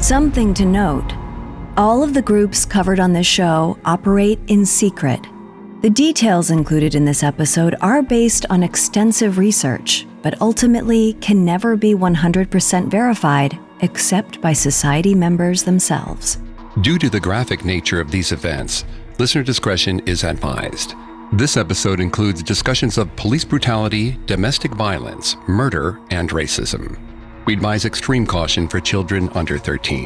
Something to note. All of the groups covered on this show operate in secret. The details included in this episode are based on extensive research, but ultimately can never be 100% verified except by society members themselves. Due to the graphic nature of these events, listener discretion is advised. This episode includes discussions of police brutality, domestic violence, murder, and racism. We advise extreme caution for children under 13.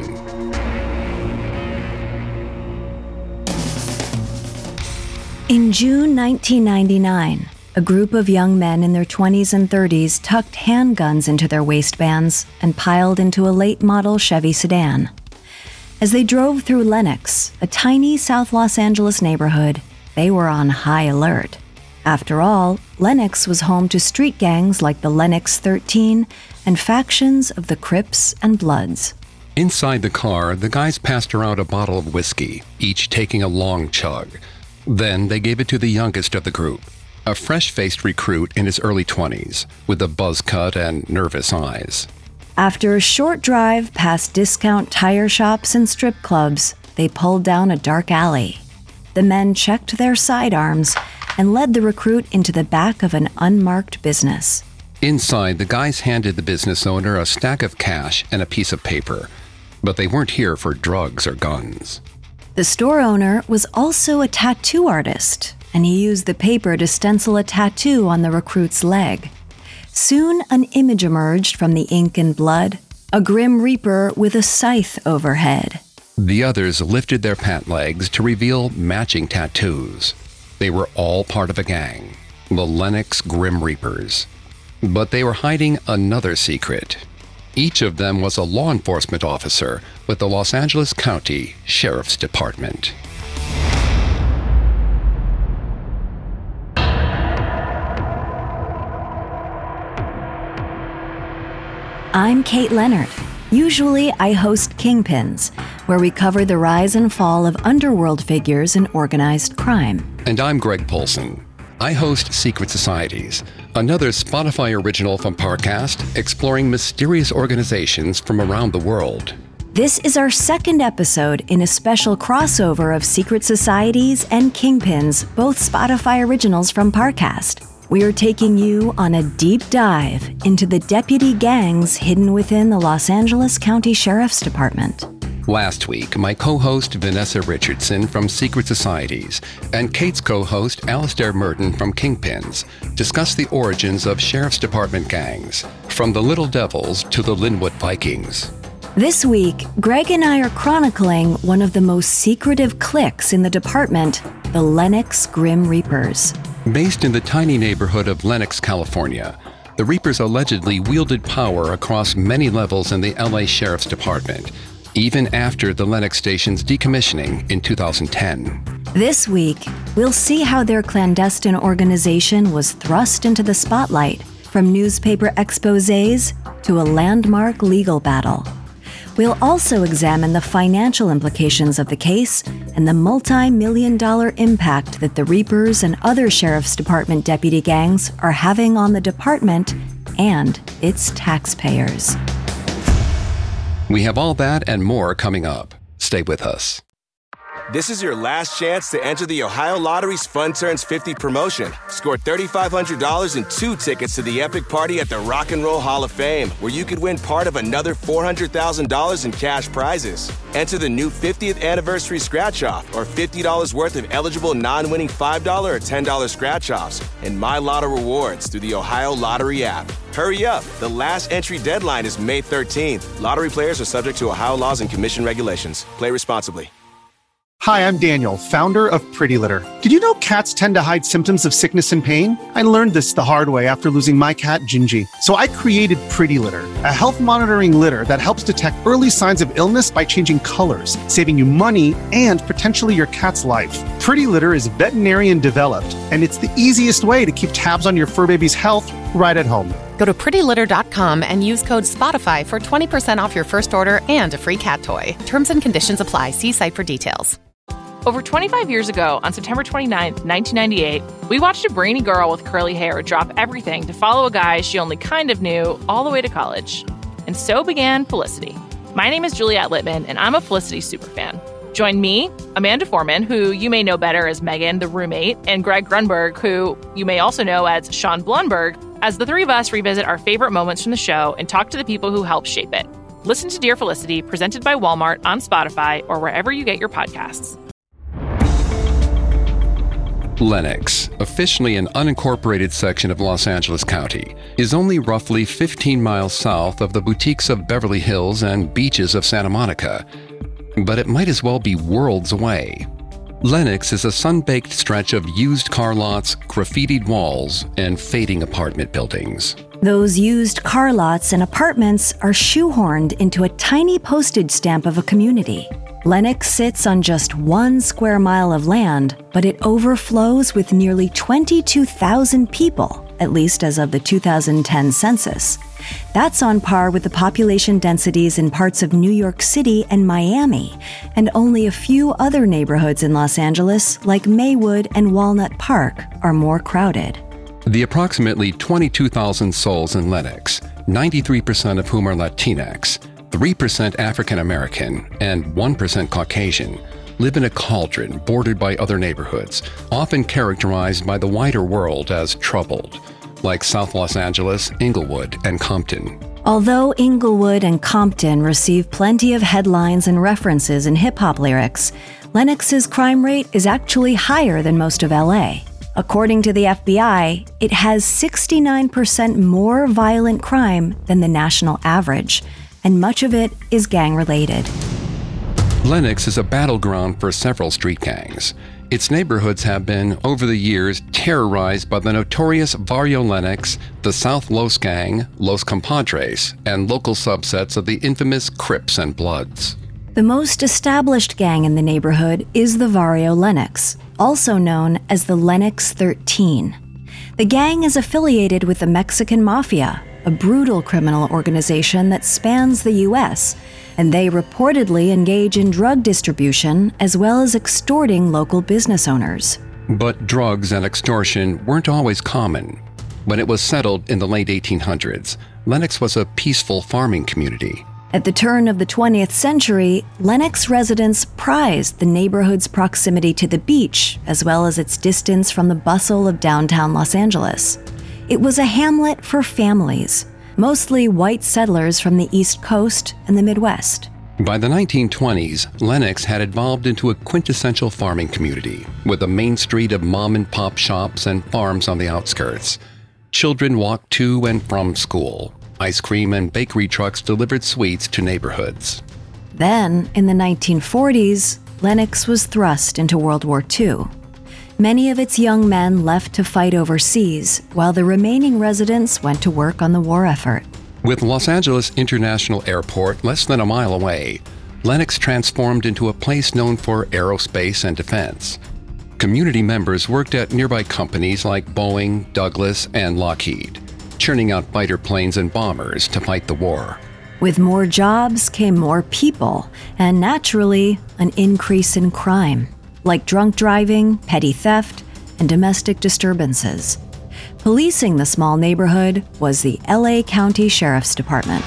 In June 1999, a group of young men in their 20s and 30s tucked handguns into their waistbands and piled into a late-model Chevy sedan. As they drove through Lenox, a tiny South Los Angeles neighborhood, they were on high alert. After all, Lenox was home to street gangs like the Lenox 13 and factions of the Crips and Bloods. Inside the car, the guys passed around a bottle of whiskey, each taking a long chug. Then they gave it to the youngest of the group, a fresh-faced recruit in his early 20s, with a buzz cut and nervous eyes. After a short drive past discount tire shops and strip clubs, they pulled down a dark alley. The men checked their sidearms and led the recruit into the back of an unmarked business. Inside, the guys handed the business owner a stack of cash and a piece of paper, but they weren't here for drugs or guns. The store owner was also a tattoo artist, and he used the paper to stencil a tattoo on the recruit's leg. Soon, an image emerged from the ink and blood, a grim reaper with a scythe overhead. The others lifted their pant legs to reveal matching tattoos. They were all part of a gang, the Lenox Grim Reapers. But they were hiding another secret. Each of them was a law enforcement officer with the Los Angeles County Sheriff's Department. I'm Kate Leonard. Usually I host Kingpins, where we cover the rise and fall of underworld figures in organized crime. And I'm Greg Polson. I host Secret Societies, another Spotify original from Parcast exploring mysterious organizations from around the world. This is our second episode in a special crossover of Secret Societies and Kingpins, both Spotify originals from Parcast. We are taking you on a deep dive into the deputy gangs hidden within the Los Angeles County Sheriff's Department. Last week, my co-host Vanessa Richardson from Secret Societies and Kate's co-host Alastair Merton from Kingpins discussed the origins of Sheriff's Department gangs, from the Little Devils to the Linwood Vikings. This week, Greg and I are chronicling one of the most secretive cliques in the department, the Lenox Grim Reapers. Based in the tiny neighborhood of Lenox, California, the Reapers allegedly wielded power across many levels in the LA Sheriff's Department, even after the Lenox station's decommissioning in 2010. This week, we'll see how their clandestine organization was thrust into the spotlight, from newspaper exposés to a landmark legal battle. We'll also examine the financial implications of the case and the multi-million-dollar impact that the Reapers and other Sheriff's Department deputy gangs are having on the department and its taxpayers. We have all that and more coming up. Stay with us. This is your last chance to enter the Ohio Lottery's Fun Turns 50 promotion. Score $3,500 and 2 tickets to the epic party at the Rock and Roll Hall of Fame, where you could win part of another $400,000 in cash prizes. Enter the new 50th anniversary scratch-off or $50 worth of eligible non-winning $5 or $10 scratch-offs and My Lotto rewards through the Ohio Lottery app. Hurry up. The last entry deadline is May 13th. Lottery players are subject to Ohio laws and commission regulations. Play responsibly. Hi, I'm Daniel, founder of Pretty Litter. Did you know cats tend to hide symptoms of sickness and pain? I learned this the hard way after losing my cat, Gingy. So I created Pretty Litter, a health monitoring litter that helps detect early signs of illness by changing colors, saving you money and potentially your cat's life. Pretty Litter is veterinarian developed, and it's the easiest way to keep tabs on your fur baby's health right at home. Go to prettylitter.com and use code SPOTIFY for 20% off your first order and a free cat toy. Terms and conditions apply. See site for details. Over 25 years ago, on September 29, 1998, we watched a brainy girl with curly hair drop everything to follow a guy she only kind of knew all the way to college. And so began Felicity. My name is Juliette Littman, and I'm a Felicity superfan. Join me, Amanda Foreman, who you may know better as Megan, the roommate, and Greg Grunberg, who you may also know as Sean Blunberg, as the three of us revisit our favorite moments from the show and talk to the people who helped shape it. Listen to Dear Felicity, presented by Walmart on Spotify or wherever you get your podcasts. Lenox, officially an unincorporated section of Los Angeles County, is only roughly 15 miles south of the boutiques of Beverly Hills and beaches of Santa Monica, but it might as well be worlds away. Lenox is a sun-baked stretch of used car lots, graffitied walls, and fading apartment buildings. Those used car lots and apartments are shoehorned into a tiny postage stamp of a community. Lenox sits on just 1 square mile of land, but it overflows with nearly 22,000 people, at least as of the 2010 census. That's on par with the population densities in parts of New York City and Miami, and only a few other neighborhoods in Los Angeles, like Maywood and Walnut Park, are more crowded. The approximately 22,000 souls in Lenox, 93% of whom are Latinx, 3% African American, and 1% Caucasian, live in a cauldron bordered by other neighborhoods, often characterized by the wider world as troubled, like South Los Angeles, Inglewood, and Compton. Although Inglewood and Compton receive plenty of headlines and references in hip-hop lyrics, Lenox's crime rate is actually higher than most of LA. According to the FBI, it has 69% more violent crime than the national average, and much of it is gang-related. Lenox is a battleground for several street gangs. Its neighborhoods have been, over the years, terrorized by the notorious Barrio Lenox, the South Los Gang, Los Compadres, and local subsets of the infamous Crips and Bloods. The most established gang in the neighborhood is the Barrio Lenox, also known as the Lenox 13. The gang is affiliated with the Mexican Mafia, a brutal criminal organization that spans the U.S., and they reportedly engage in drug distribution as well as extorting local business owners. But drugs and extortion weren't always common. When it was settled in the late 1800s, Lenox was a peaceful farming community. At the turn of the 20th century, Lenox residents prized the neighborhood's proximity to the beach as well as its distance from the bustle of downtown Los Angeles. It was a hamlet for families, mostly white settlers from the East Coast and the Midwest. By the 1920s, Lenox had evolved into a quintessential farming community, with a main street of mom-and-pop shops and farms on the outskirts. Children walked to and from school. Ice cream and bakery trucks delivered sweets to neighborhoods. Then, in the 1940s, Lenox was thrust into World War II. Many of its young men left to fight overseas, while the remaining residents went to work on the war effort. With Los Angeles International Airport less than a mile away, Lenox transformed into a place known for aerospace and defense. Community members worked at nearby companies like Boeing, Douglas, and Lockheed, churning out fighter planes and bombers to fight the war. With more jobs came more people, and naturally, an increase in crime, like drunk driving, petty theft, and domestic disturbances. Policing the small neighborhood was the LA County Sheriff's Department.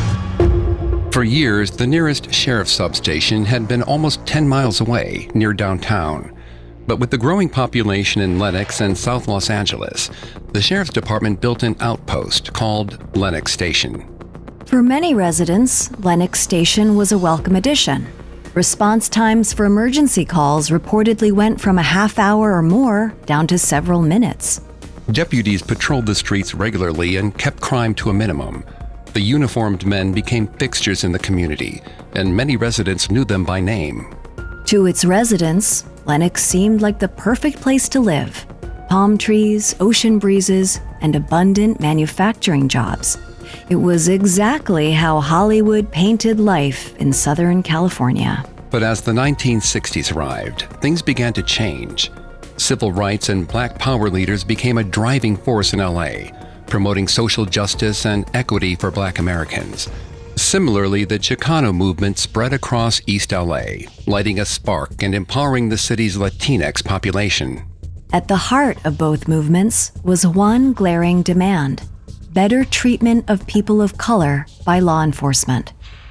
For years, the nearest sheriff's substation had been almost 10 miles away, near downtown. But with the growing population in Lenox and South Los Angeles, the Sheriff's Department built an outpost called Lenox Station. For many residents, Lenox Station was a welcome addition. Response times for emergency calls reportedly went from a half hour or more down to several minutes. Deputies patrolled the streets regularly and kept crime to a minimum. The uniformed men became fixtures in the community, and many residents knew them by name. To its residents, Lenox seemed like the perfect place to live. Palm trees, ocean breezes, and abundant manufacturing jobs. It was exactly how Hollywood painted life in Southern California. But as the 1960s arrived, things began to change. Civil rights and Black Power leaders became a driving force in LA, promoting social justice and equity for Black Americans. Similarly, the Chicano movement spread across East LA, lighting a spark and empowering the city's Latinx population. At the heart of both movements was one glaring demand: better treatment of people of color by law enforcement.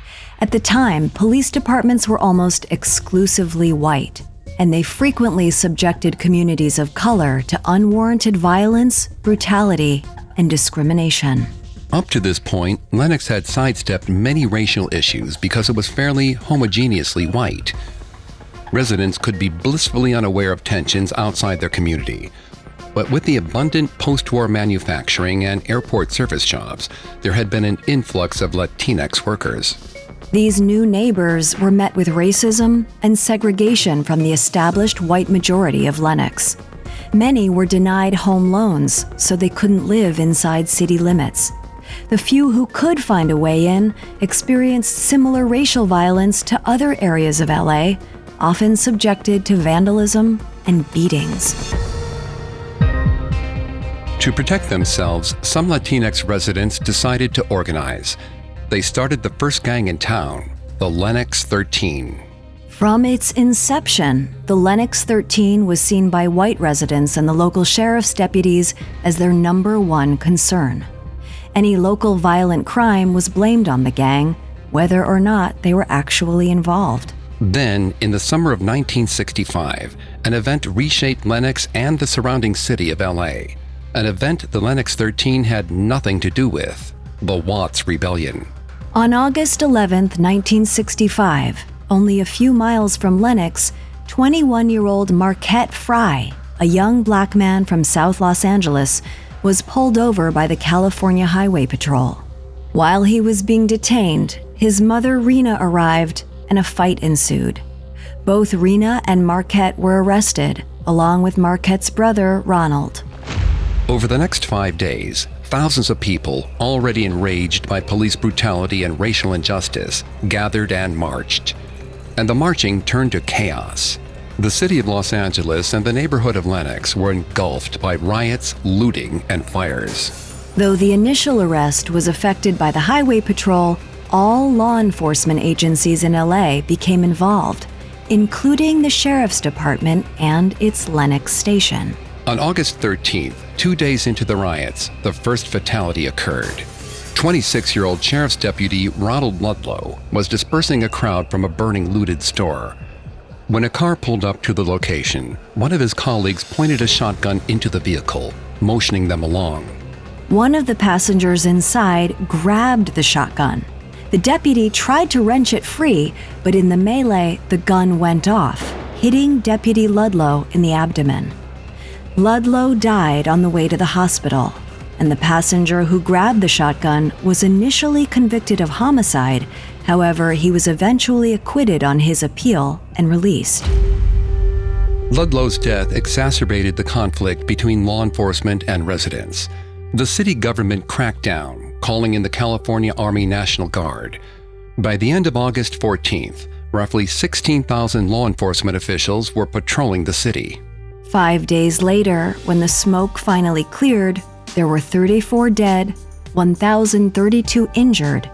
At the time, police departments were almost exclusively white, and they frequently subjected communities of color to unwarranted violence, brutality, and discrimination. Up to this point, Lenox had sidestepped many racial issues because it was fairly homogeneously white. Residents could be blissfully unaware of tensions outside their community. But with the abundant post-war manufacturing and airport service jobs, there had been an influx of Latinx workers. These new neighbors were met with racism and segregation from the established white majority of Lenox. Many were denied home loans, so they couldn't live inside city limits. The few who could find a way in experienced similar racial violence to other areas of LA, often subjected to vandalism and beatings. To protect themselves, some Latinx residents decided to organize. They started the first gang in town, the Lenox 13. From its inception, the Lenox 13 was seen by white residents and the local sheriff's deputies as their number one concern. Any local violent crime was blamed on the gang, whether or not they were actually involved. Then, in the summer of 1965, an event reshaped Lenox and the surrounding city of LA. An event the Lenox 13 had nothing to do with, the Watts Rebellion. On August 11, 1965, only a few miles from Lenox, 21-year-old Marquette Fry, a young black man from South Los Angeles, was pulled over by the California Highway Patrol. While he was being detained, his mother Rena arrived and a fight ensued. Both Rena and Marquette were arrested, along with Marquette's brother Ronald. Over the next 5 days, thousands of people, already enraged by police brutality and racial injustice, gathered and marched. And the marching turned to chaos. The city of Los Angeles and the neighborhood of Lenox were engulfed by riots, looting, and fires. Though the initial arrest was effected by the Highway Patrol, all law enforcement agencies in LA became involved, including the Sheriff's Department and its Lenox station. On August 13th, 2 days into the riots, the first fatality occurred. 26-year-old Sheriff's Deputy Ronald Ludlow was dispersing a crowd from a burning looted store. When a car pulled up to the location, one of his colleagues pointed a shotgun into the vehicle, motioning them along. One of the passengers inside grabbed the shotgun. The deputy tried to wrench it free, but in the melee, the gun went off, hitting Deputy Ludlow in the abdomen. Ludlow died on the way to the hospital, and the passenger who grabbed the shotgun was initially convicted of homicide. However, he was eventually acquitted on his appeal and released. Ludlow's death exacerbated the conflict between law enforcement and residents. The city government cracked down, calling in the California Army National Guard. By the end of August 14th, roughly 16,000 law enforcement officials were patrolling the city. 5 days later, when the smoke finally cleared, there were 34 dead, 1,032 injured,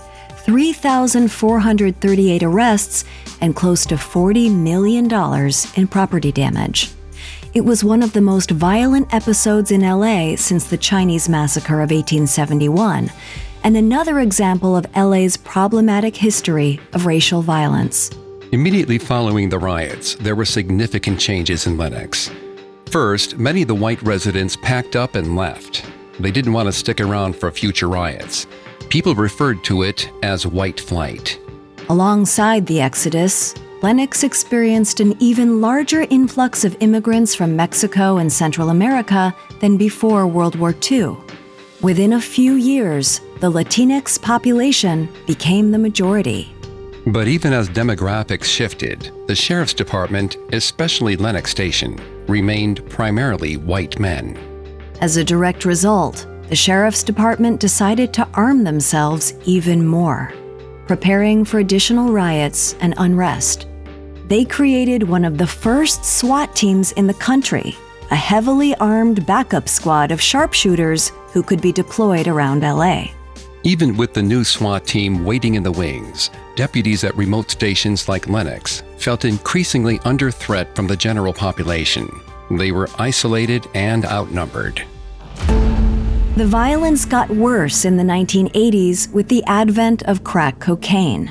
3,438 arrests, and close to $40 million in property damage. It was one of the most violent episodes in LA since the Chinese Massacre of 1871, and another example of LA's problematic history of racial violence. Immediately following the riots, there were significant changes in Lenox. First, many of the white residents packed up and left. They didn't want to stick around for future riots. People referred to it as white flight. Alongside the exodus, Lenox experienced an even larger influx of immigrants from Mexico and Central America than before World War II. Within a few years, the Latinx population became the majority. But even as demographics shifted, the Sheriff's Department, especially Lenox Station, remained primarily white men. As a direct result, the Sheriff's Department decided to arm themselves even more, preparing for additional riots and unrest. They created one of the first SWAT teams in the country, a heavily armed backup squad of sharpshooters who could be deployed around LA. Even with the new SWAT team waiting in the wings, deputies at remote stations like Lenox felt increasingly under threat from the general population. They were isolated and outnumbered. The violence got worse in the 1980s with the advent of crack cocaine.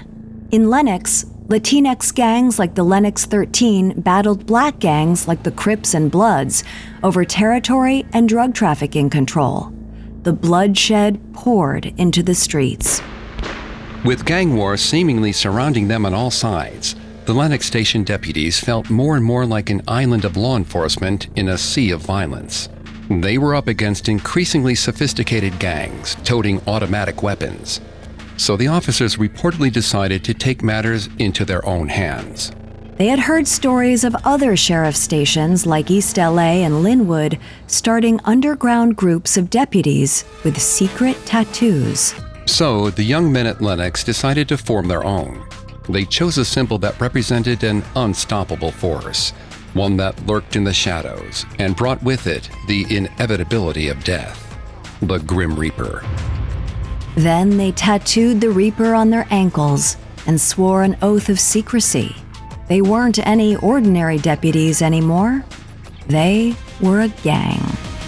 In Lenox, Latinx gangs like the Lennox 13 battled black gangs like the Crips and Bloods over territory and drug trafficking control. The bloodshed poured into the streets. With gang war seemingly surrounding them on all sides, the Lenox Station deputies felt more and more like an island of law enforcement in a sea of violence. They were up against increasingly sophisticated gangs toting automatic weapons. So the officers reportedly decided to take matters into their own hands. They had heard stories of other sheriff stations like East LA and Linwood starting underground groups of deputies with secret tattoos. So the young men at Lenox decided to form their own. They chose a symbol that represented an unstoppable force, one that lurked in the shadows and brought with it the inevitability of death, the Grim Reaper. Then they tattooed the Reaper on their ankles and swore an oath of secrecy. They weren't any ordinary deputies anymore. They were a gang.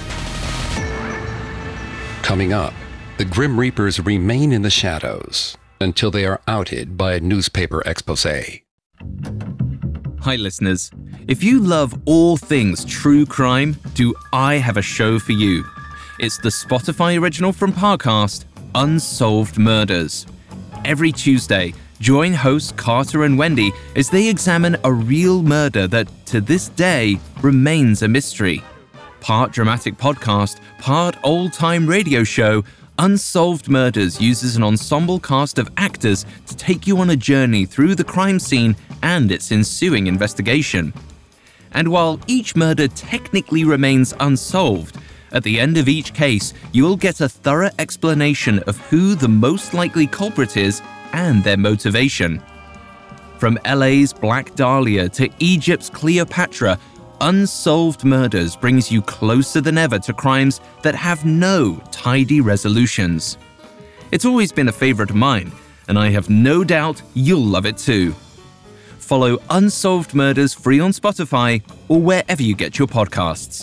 Coming up, the Grim Reapers remain in the shadows until they are outed by a newspaper expose. Hi listeners, if you love all things true crime, do I have a show for you. It's the Spotify original from Parcast, Unsolved Murders. Every Tuesday, join hosts Carter and Wendy as they examine a real murder that, to this day, remains a mystery. Part dramatic podcast, part old-time radio show, Unsolved Murders uses an ensemble cast of actors to take you on a journey through the crime scene and its ensuing investigation. And while each murder technically remains unsolved, at the end of each case, you'll get a thorough explanation of who the most likely culprit is and their motivation. From LA's Black Dahlia to Egypt's Cleopatra, Unsolved Murders brings you closer than ever to crimes that have no tidy resolutions. It's always been a favorite of mine, and I have no doubt you'll love it too. Follow Unsolved Murders free on Spotify or wherever you get your podcasts.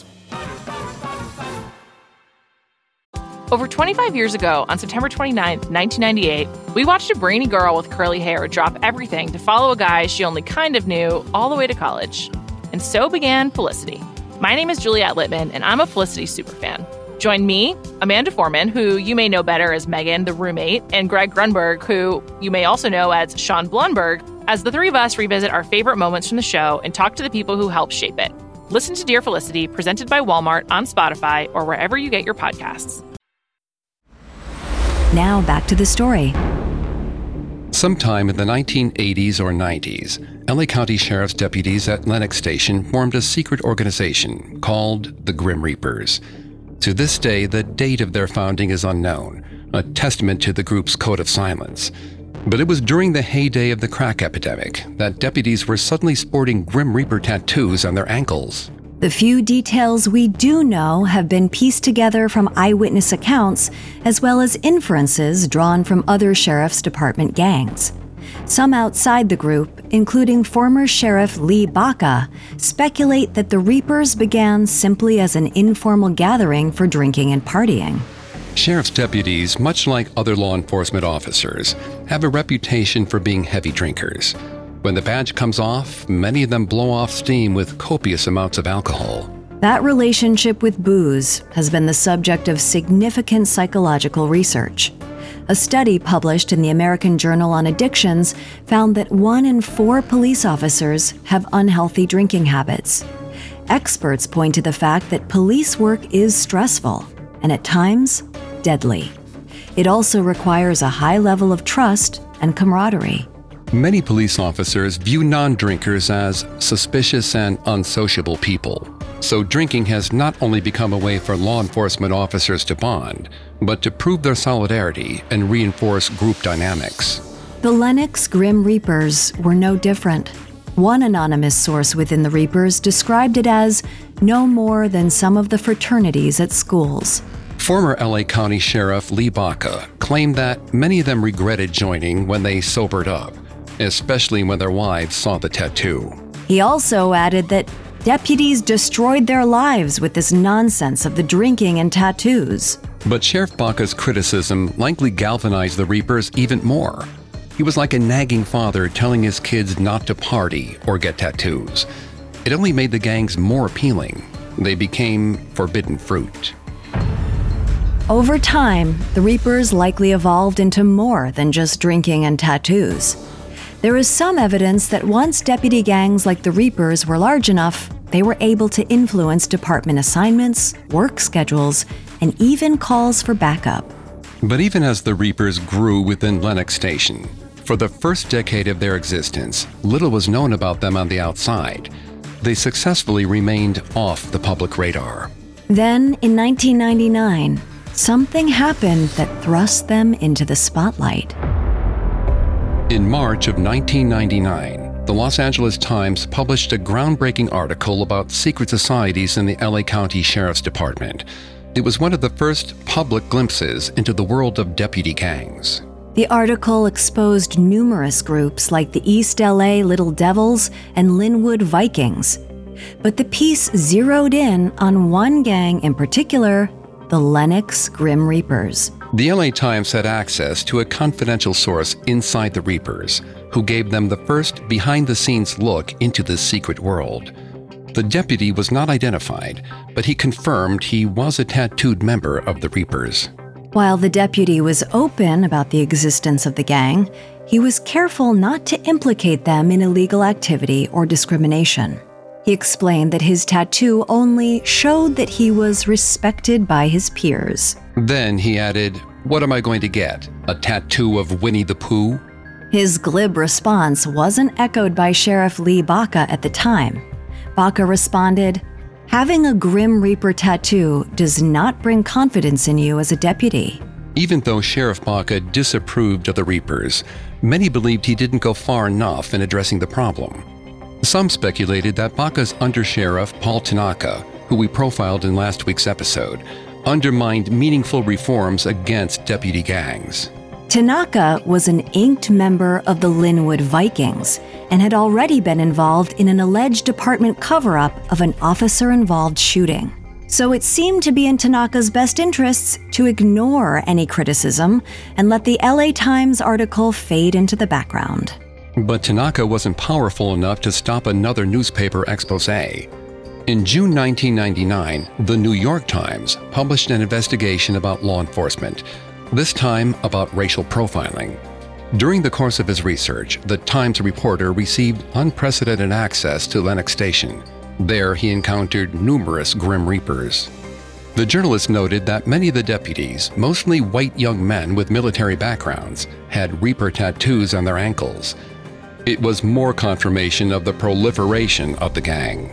Over 25 years ago, on September 29, 1998, we watched a brainy girl with curly hair drop everything to follow a guy she only kind of knew all the way to college. And so began Felicity. My name is Juliette Littman, and I'm a Felicity superfan. Join me, Amanda Foreman, who you may know better as Megan, the roommate, and Greg Grunberg, who you may also know as Sean Blunberg, as the three of us revisit our favorite moments from the show and talk to the people who helped shape it. Listen to Dear Felicity, presented by Walmart on Spotify or wherever you get your podcasts. Now back to the story. Sometime in the 1980s or 90s, LA County Sheriff's deputies at Lenox Station formed a secret organization called the Grim Reapers. To this day, the date of their founding is unknown, a testament to the group's code of silence. But it was during the heyday of the crack epidemic that deputies were suddenly sporting Grim Reaper tattoos on their ankles. The few details we do know have been pieced together from eyewitness accounts, as well as inferences drawn from other sheriff's department gangs. Some outside the group, including former Sheriff Lee Baca, speculate that the Reapers began simply as an informal gathering for drinking and partying. Sheriff's deputies, much like other law enforcement officers, have a reputation for being heavy drinkers. When the badge comes off, many of them blow off steam with copious amounts of alcohol. That relationship with booze has been the subject of significant psychological research. A study published in the American Journal on Addictions found that 1 in 4 police officers have unhealthy drinking habits. Experts point to the fact that police work is stressful and at times deadly. It also requires a high level of trust and camaraderie. Many police officers view non-drinkers as suspicious and unsociable people. So drinking has not only become a way for law enforcement officers to bond, but to prove their solidarity and reinforce group dynamics. The Lenox Grim Reapers were no different. One anonymous source within the Reapers described it as no more than some of the fraternities at schools. Former LA County Sheriff Lee Baca claimed that many of them regretted joining when they sobered up, especially when their wives saw the tattoo. He also added that deputies destroyed their lives with this nonsense of the drinking and tattoos. But Sheriff Baca's criticism likely galvanized the Reapers even more. He was like a nagging father telling his kids not to party or get tattoos. It only made the gangs more appealing. They became forbidden fruit. Over time, the Reapers likely evolved into more than just drinking and tattoos. There is some evidence that once deputy gangs like the Reapers were large enough, they were able to influence department assignments, work schedules, and even calls for backup. But even as the Reapers grew within Lenox Station, for the first decade of their existence, little was known about them on the outside. They successfully remained off the public radar. Then, in 1999, something happened that thrust them into the spotlight. In March of 1999, the Los Angeles Times published a groundbreaking article about secret societies in the LA County Sheriff's Department. It was one of the first public glimpses into the world of deputy gangs. The article exposed numerous groups like the East LA Little Devils and Linwood Vikings. But the piece zeroed in on one gang in particular, the Lenox Grim Reapers. The LA Times had access to a confidential source inside the Reapers, who gave them the first behind-the-scenes look into this secret world. The deputy was not identified, but he confirmed he was a tattooed member of the Reapers. While the deputy was open about the existence of the gang, he was careful not to implicate them in illegal activity or discrimination. He explained that his tattoo only showed that he was respected by his peers. Then he added, "What am I going to get? A tattoo of Winnie the Pooh?" His glib response wasn't echoed by Sheriff Lee Baca at the time. Baca responded, "Having a Grim Reaper tattoo does not bring confidence in you as a deputy." Even though Sheriff Baca disapproved of the Reapers, many believed he didn't go far enough in addressing the problem. Some speculated that Baca's undersheriff, Paul Tanaka, who we profiled in last week's episode, undermined meaningful reforms against deputy gangs. Tanaka was an inked member of the Linwood Vikings and had already been involved in an alleged department cover-up of an officer-involved shooting. So it seemed to be in Tanaka's best interests to ignore any criticism and let the LA Times article fade into the background. But Tanaka wasn't powerful enough to stop another newspaper exposé. In June 1999, the New York Times published an investigation about law enforcement, this time about racial profiling. During the course of his research, the Times reporter received unprecedented access to Lenox Station. There, he encountered numerous Grim Reapers. The journalist noted that many of the deputies, mostly white young men with military backgrounds, had Reaper tattoos on their ankles. It was more confirmation of the proliferation of the gang.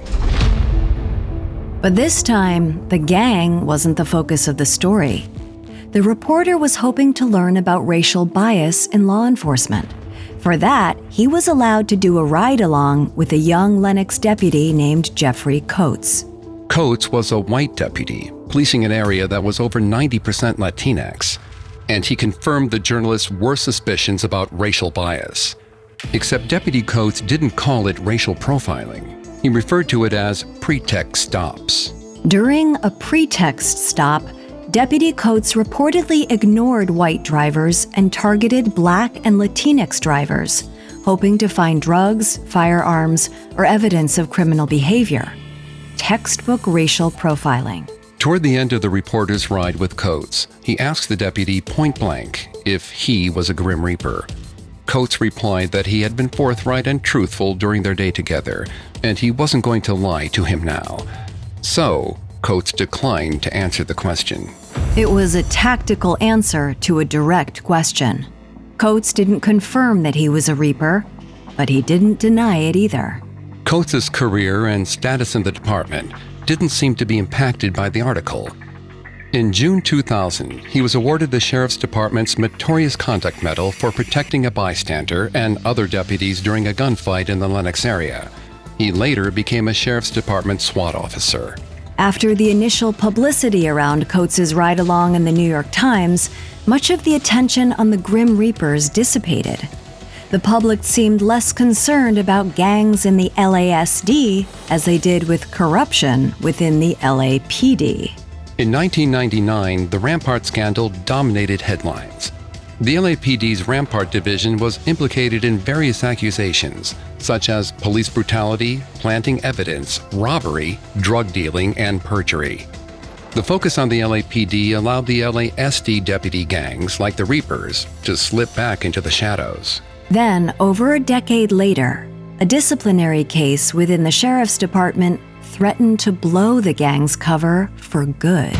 But this time, the gang wasn't the focus of the story. The reporter was hoping to learn about racial bias in law enforcement. For that, he was allowed to do a ride-along with a young Lenox deputy named Jeffrey Coates. Coates was a white deputy, policing an area that was over 90% Latinx, and he confirmed the journalist's worst suspicions about racial bias. Except Deputy Coates didn't call it racial profiling. He referred to it as pretext stops. During a pretext stop, Deputy Coates reportedly ignored white drivers and targeted Black and Latinx drivers, hoping to find drugs, firearms, or evidence of criminal behavior. Textbook racial profiling. Toward the end of the reporter's ride with Coates, he asked the deputy point blank if he was a Grim Reaper. Coates replied that he had been forthright and truthful during their day together, and he wasn't going to lie to him now. So, Coates declined to answer the question. It was a tactical answer to a direct question. Coates didn't confirm that he was a Reaper, but he didn't deny it either. Coates' career and status in the department didn't seem to be impacted by the article. In June 2000, he was awarded the Sheriff's Department's Meritorious Conduct Medal for protecting a bystander and other deputies during a gunfight in the Lenox area. He later became a Sheriff's Department SWAT officer. After the initial publicity around Coates' ride-along in the New York Times, much of the attention on the Grim Reapers dissipated. The public seemed less concerned about gangs in the LASD as they did with corruption within the LAPD. In 1999, the Rampart scandal dominated headlines. The LAPD's Rampart Division was implicated in various accusations, such as police brutality, planting evidence, robbery, drug dealing, and perjury. The focus on the LAPD allowed the LASD deputy gangs, like the Reapers, to slip back into the shadows. Then, over a decade later, a disciplinary case within the sheriff's department threatened to blow the gang's cover for good.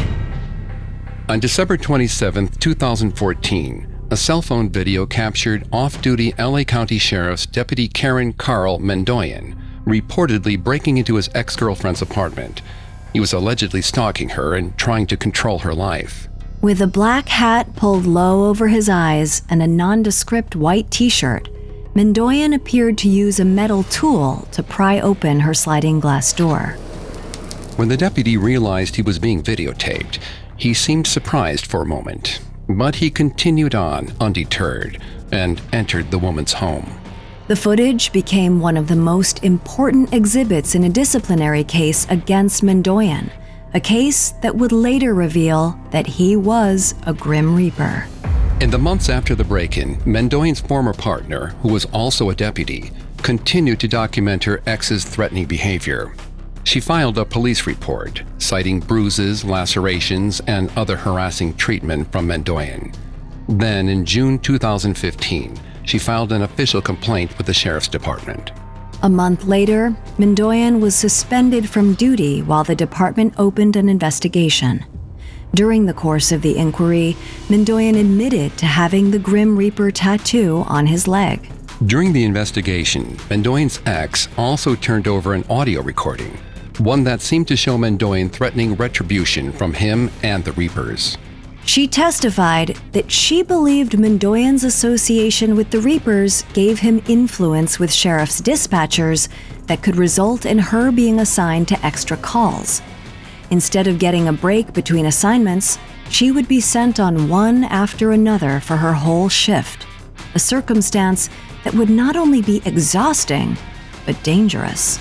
On December 27, 2014, a cell phone video captured off-duty LA County Sheriff's Deputy Karen Carl Mendoyan reportedly breaking into his ex-girlfriend's apartment. He was allegedly stalking her and trying to control her life. With a black hat pulled low over his eyes and a nondescript white t-shirt, Mendoyan appeared to use a metal tool to pry open her sliding glass door. When the deputy realized he was being videotaped, he seemed surprised for a moment, but he continued on undeterred and entered the woman's home. The footage became one of the most important exhibits in a disciplinary case against Mendoyan, a case that would later reveal that he was a Grim Reaper. In the months after the break-in, Mendoyan's former partner, who was also a deputy, continued to document her ex's threatening behavior. She filed a police report, citing bruises, lacerations, and other harassing treatment from Mendoyan. Then, in June 2015, she filed an official complaint with the sheriff's department. A month later, Mendoyan was suspended from duty while the department opened an investigation. During the course of the inquiry, Mendoyan admitted to having the Grim Reaper tattoo on his leg. During the investigation, Mendoyan's ex also turned over an audio recording, one that seemed to show Mendoyan threatening retribution from him and the Reapers. She testified that she believed Mendoyan's association with the Reapers gave him influence with sheriff's dispatchers that could result in her being assigned to extra calls. Instead of getting a break between assignments, she would be sent on one after another for her whole shift, a circumstance that would not only be exhausting, but dangerous.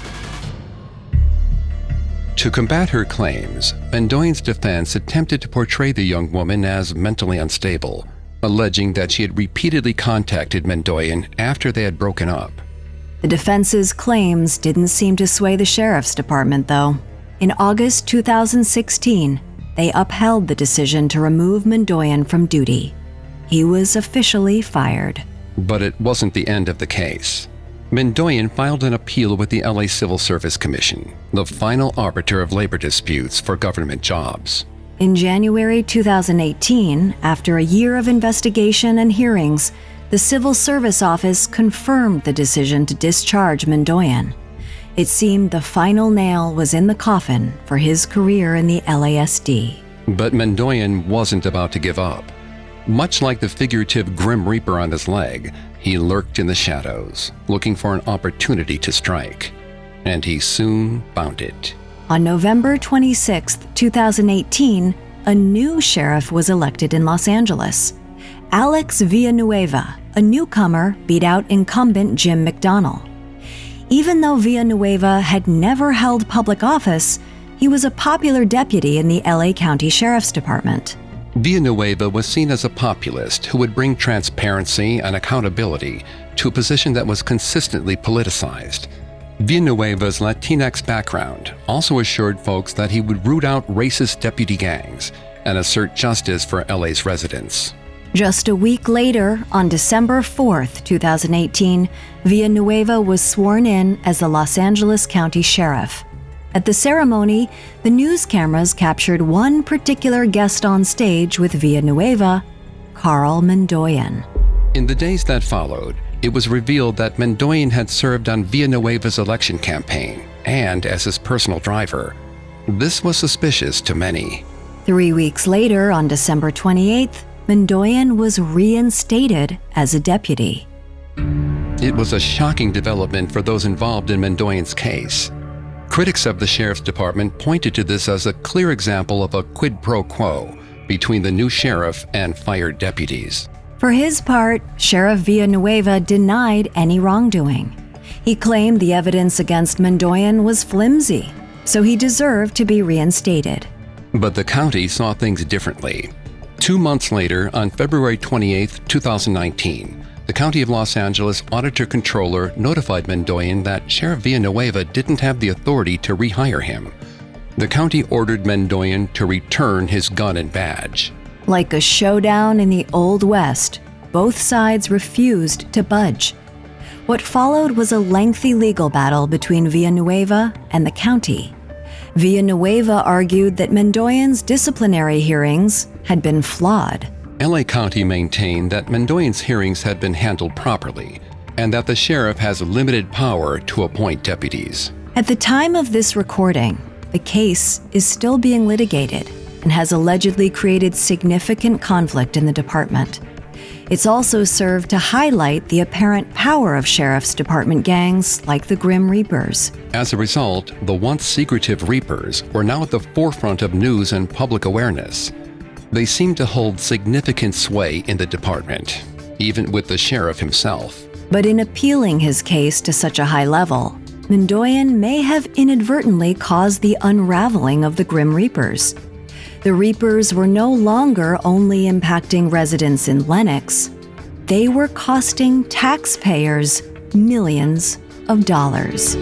To combat her claims, Mendoyan's defense attempted to portray the young woman as mentally unstable, alleging that she had repeatedly contacted Mendoyan after they had broken up. The defense's claims didn't seem to sway the sheriff's department, though. In August 2016, they upheld the decision to remove Mendoyan from duty. He was officially fired. But it wasn't the end of the case. Mendoyan filed an appeal with the LA Civil Service Commission, the final arbiter of labor disputes for government jobs. In January 2018, after a year of investigation and hearings, the Civil Service Office confirmed the decision to discharge Mendoyan. It seemed the final nail was in the coffin for his career in the LASD. But Mendoyan wasn't about to give up. Much like the figurative Grim Reaper on his leg, he lurked in the shadows, looking for an opportunity to strike. And he soon found it. On November 26, 2018, a new sheriff was elected in Los Angeles. Alex Villanueva, a newcomer, beat out incumbent Jim McDonnell. Even though Villanueva had never held public office, he was a popular deputy in the LA County Sheriff's Department. Villanueva was seen as a populist who would bring transparency and accountability to a position that was consistently politicized. Villanueva's Latinx background also assured folks that he would root out racist deputy gangs and assert justice for LA's residents. Just a week later, on December 4, 2018, Villanueva was sworn in as the Los Angeles County Sheriff. At the ceremony, the news cameras captured one particular guest on stage with Villanueva, Carl Mendoyan. In the days that followed, it was revealed that Mendoyan had served on Villanueva's election campaign and as his personal driver. This was suspicious to many. 3 weeks later, on December 28th, Mendoyan was reinstated as a deputy. It was a shocking development for those involved in Mendoyan's case. Critics of the sheriff's department pointed to this as a clear example of a quid pro quo between the new sheriff and fired deputies. For his part, Sheriff Villanueva denied any wrongdoing. He claimed the evidence against Mendoyan was flimsy, so he deserved to be reinstated. But the county saw things differently. 2 months later, on February 28, 2019, the County of Los Angeles Auditor-Controller notified Mendoyan that Sheriff Villanueva didn't have the authority to rehire him. The county ordered Mendoyan to return his gun and badge. Like a showdown in the Old West, both sides refused to budge. What followed was a lengthy legal battle between Villanueva and the county. Villanueva argued that Mendoyan's disciplinary hearings had been flawed. LA County maintained that Mendoyan's hearings had been handled properly and that the sheriff has limited power to appoint deputies. At the time of this recording, the case is still being litigated and has allegedly created significant conflict in the department. It's also served to highlight the apparent power of sheriff's department gangs like the Grim Reapers. As a result, the once secretive Reapers were now at the forefront of news and public awareness. They seemed to hold significant sway in the department, even with the sheriff himself. But in appealing his case to such a high level, Mendoyan may have inadvertently caused the unraveling of the Grim Reapers. The Reapers were no longer only impacting residents in Lenox, they were costing taxpayers millions of dollars.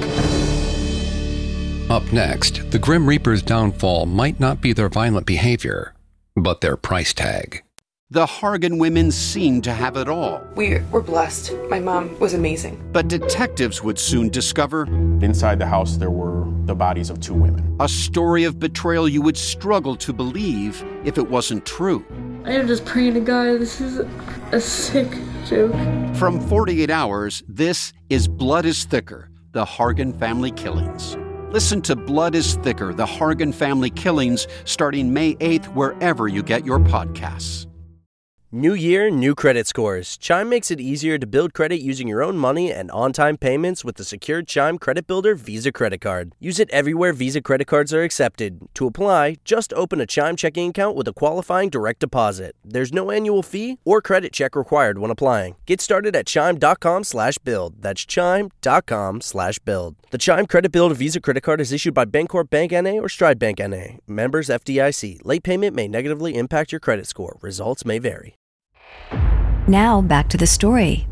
Up next, the Grim Reapers' downfall might not be their violent behavior, but their price tag. The Hargan women seemed to have it all. We were blessed. My mom was amazing. But detectives would soon discover inside the house there were the bodies of 2 women. A story of betrayal you would struggle to believe if it wasn't true. I am just praying to God, this is a sick joke. From 48 Hours, this is Blood is Thicker, the Hargan Family Killings. Listen to Blood is Thicker, the Hargan Family Killings, starting May 8th wherever you get your podcasts. New year, new credit scores. Chime makes it easier to build credit using your own money and on-time payments with the secured Chime Credit Builder Visa Credit Card. Use it everywhere Visa credit cards are accepted. To apply, just open a Chime checking account with a qualifying direct deposit. There's no annual fee or credit check required when applying. Get started at chime.com/build. That's chime.com/build. The Chime Credit Builder Visa Credit Card is issued by Bancorp Bank N.A. or Stride Bank N.A. Members FDIC. Late payment may negatively impact your credit score. Results may vary. Now back to the story.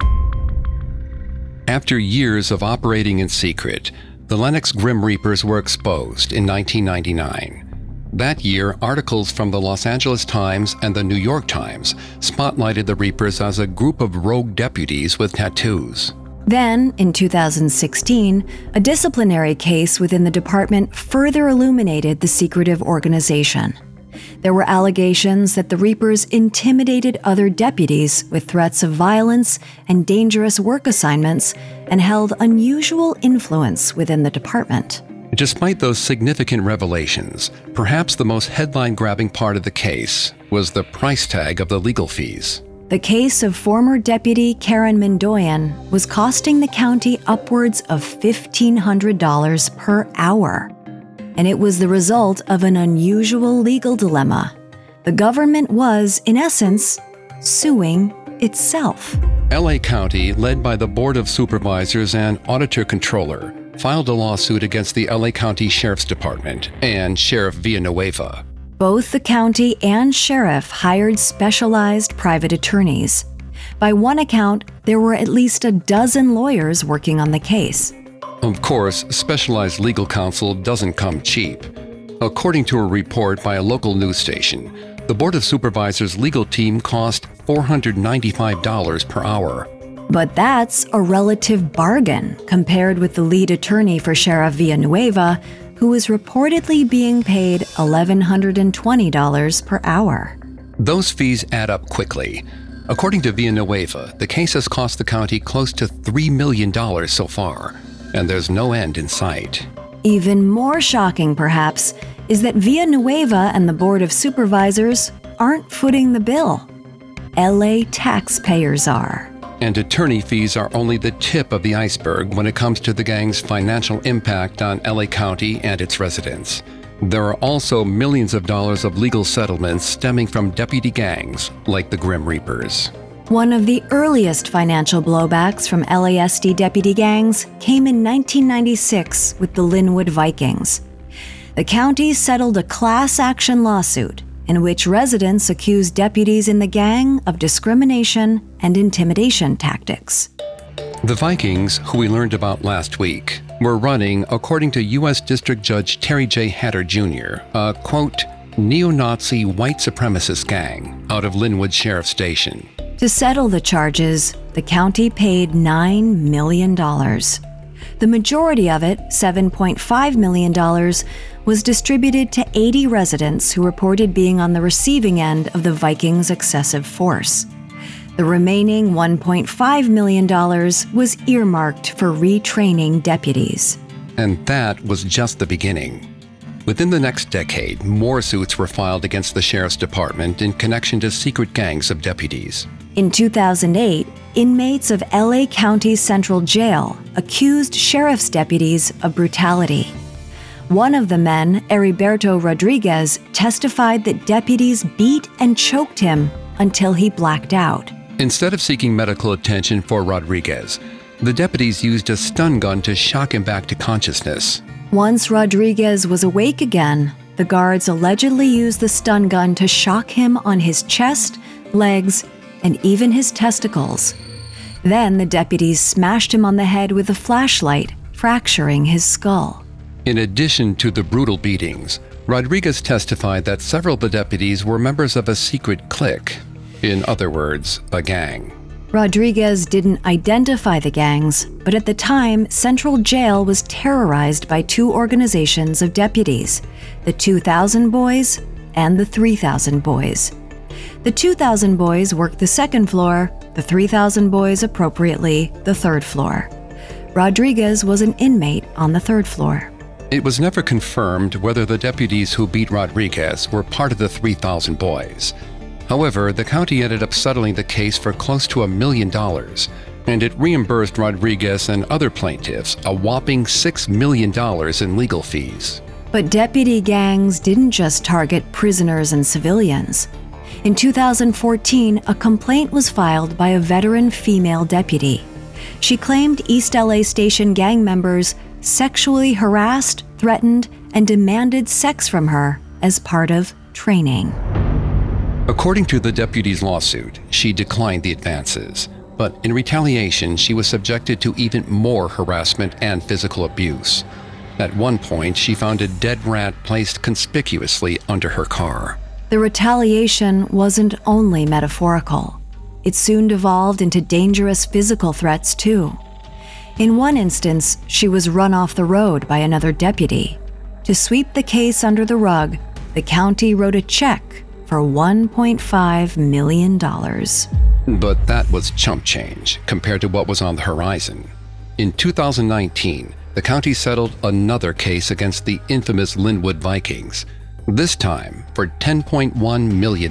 After years of operating in secret, the Lenox Grim Reapers were exposed in 1999. That year, articles from the Los Angeles Times and the New York Times spotlighted the Reapers as a group of rogue deputies with tattoos. Then, in 2016, a disciplinary case within the department further illuminated the secretive organization. There were allegations that the Reapers intimidated other deputies with threats of violence and dangerous work assignments and held unusual influence within the department. Despite those significant revelations, perhaps the most headline-grabbing part of the case was the price tag of the legal fees. The case of former Deputy Karen Mendoyan was costing the county upwards of $1,500 per hour. And it was the result of an unusual legal dilemma. The government was, in essence, suing itself. LA County, led by the Board of Supervisors and Auditor-Controller, filed a lawsuit against the LA County Sheriff's Department and Sheriff Villanueva. Both the county and sheriff hired specialized private attorneys. By one account, there were at least a dozen lawyers working on the case. Of course, specialized legal counsel doesn't come cheap. According to a report by a local news station, the Board of Supervisors' legal team cost $495 per hour. But that's a relative bargain compared with the lead attorney for Sheriff Villanueva, who was reportedly being paid $1,120 per hour. Those fees add up quickly. According to Villanueva, the case has cost the county close to $3 million so far, and there's no end in sight. Even more shocking, perhaps, is that Villanueva and the Board of Supervisors aren't footing the bill. LA taxpayers are. And attorney fees are only the tip of the iceberg when it comes to the gang's financial impact on LA County and its residents. There are also millions of dollars of legal settlements stemming from deputy gangs like the Grim Reapers. One of the earliest financial blowbacks from LASD deputy gangs came in 1996 with the Linwood Vikings. The county settled a class action lawsuit in which residents accused deputies in the gang of discrimination and intimidation tactics. The Vikings, who we learned about last week, were running, according to U.S. District Judge Terry J. Hatter Jr., a, quote, neo-Nazi white supremacist gang out of Linwood Sheriff Station. To settle the charges, the county paid $9 million. The majority of it, $7.5 million, was distributed to 80 residents who reported being on the receiving end of the Vikings' excessive force. The remaining $1.5 million was earmarked for retraining deputies. And that was just the beginning. Within the next decade, more suits were filed against the Sheriff's Department in connection to secret gangs of deputies. In 2008, inmates of LA County Central Jail accused sheriff's deputies of brutality. One of the men, Heriberto Rodriguez, testified that deputies beat and choked him until he blacked out. Instead of seeking medical attention for Rodriguez, the deputies used a stun gun to shock him back to consciousness. Once Rodriguez was awake again, the guards allegedly used the stun gun to shock him on his chest, legs, and even his testicles. Then the deputies smashed him on the head with a flashlight, fracturing his skull. In addition to the brutal beatings, Rodriguez testified that several of the deputies were members of a secret clique. In other words, a gang. Rodriguez didn't identify the gangs, but at the time, Central Jail was terrorized by two organizations of deputies, the 2000 Boys and the 3000 Boys. The 2000 Boys worked the second floor, the 3000 Boys appropriately the third floor. Rodriguez was an inmate on the third floor. It was never confirmed whether the deputies who beat Rodriguez were part of the 3000 Boys. However, the county ended up settling the case for close to $1 million, and it reimbursed Rodriguez and other plaintiffs a whopping $6 million in legal fees. But deputy gangs didn't just target prisoners and civilians. In 2014, a complaint was filed by a veteran female deputy. She claimed East LA Station gang members sexually harassed, threatened, and demanded sex from her as part of training. According to the deputy's lawsuit, she declined the advances, but in retaliation, she was subjected to even more harassment and physical abuse. At one point, she found a dead rat placed conspicuously under her car. The retaliation wasn't only metaphorical. It soon devolved into dangerous physical threats, too. In one instance, she was run off the road by another deputy. To sweep the case under the rug, the county wrote a check for $1.5 million. But that was chump change compared to what was on the horizon. In 2019, the county settled another case against the infamous Linwood Vikings, this time for $10.1 million.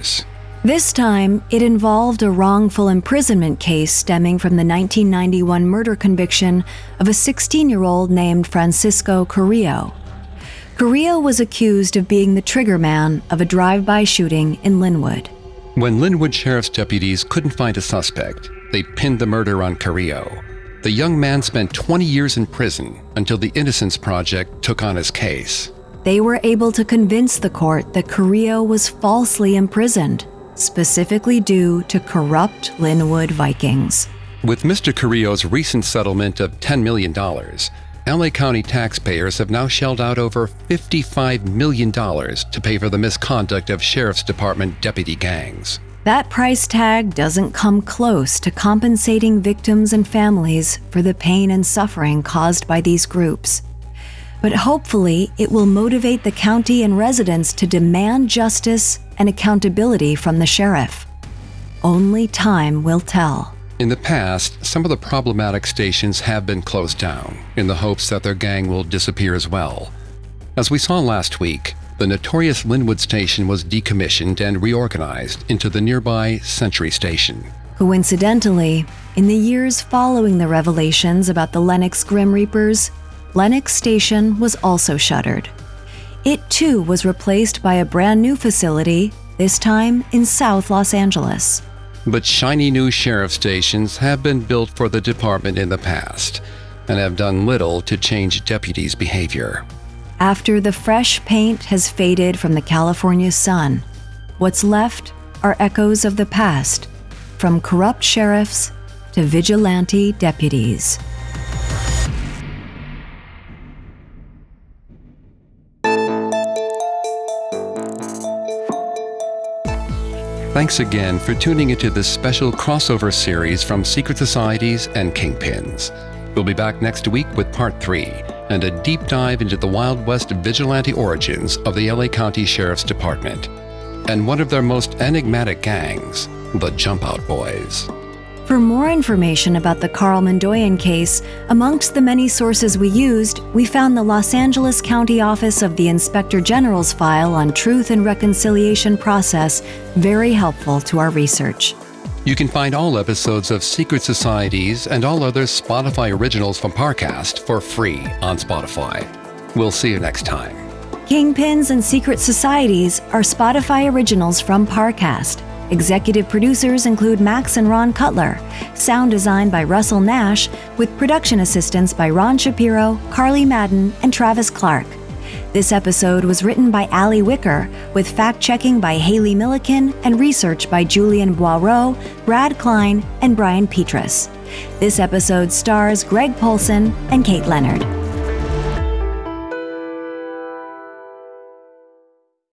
This time, it involved a wrongful imprisonment case stemming from the 1991 murder conviction of a 16-year-old named Francisco Carrillo. Carrillo was accused of being the triggerman of a drive-by shooting in Linwood. When Linwood Sheriff's deputies couldn't find a suspect, they pinned the murder on Carrillo. The young man spent 20 years in prison until the Innocence Project took on his case. They were able to convince the court that Carrillo was falsely imprisoned, specifically due to corrupt Linwood Vikings. With Mr. Carrillo's recent settlement of $10 million, LA County taxpayers have now shelled out over $55 million to pay for the misconduct of Sheriff's Department deputy gangs. That price tag doesn't come close to compensating victims and families for the pain and suffering caused by these groups. But hopefully, it will motivate the county and residents to demand justice and accountability from the sheriff. Only time will tell. In the past, some of the problematic stations have been closed down in the hopes that their gang will disappear as well. As we saw last week, the notorious Linwood station was decommissioned and reorganized into the nearby Century Station. Coincidentally, in the years following the revelations about the Lenox Grim Reapers, Lenox Station was also shuttered. It too was replaced by a brand new facility, this time in South Los Angeles. But shiny new sheriff stations have been built for the department in the past and have done little to change deputies' behavior. After the fresh paint has faded from the California sun, what's left are echoes of the past, from corrupt sheriffs to vigilante deputies. Thanks again for tuning into this special crossover series from Secret Societies and Kingpins. We'll be back next week with Part 3 and a deep dive into the Wild West vigilante origins of the LA County Sheriff's Department and one of their most enigmatic gangs, the Jump Out Boys. For more information about the Carl Mondoyan case, amongst the many sources we used, we found the Los Angeles County Office of the Inspector General's file on Truth and Reconciliation Process very helpful to our research. You can find all episodes of Secret Societies and all other Spotify originals from Parcast for free on Spotify. We'll see you next time. Kingpins and Secret Societies are Spotify originals from Parcast. Executive producers include Max and Ron Cutler. Sound design by Russell Nash, with production assistance by Ron Shapiro, Carly Madden, and Travis Clark. This episode was written by Allie Wicker, with fact-checking by Haley Milliken and research by Julian Boireau, Brad Klein, and Brian Petrus. This episode stars Greg Polson and Kate Leonard.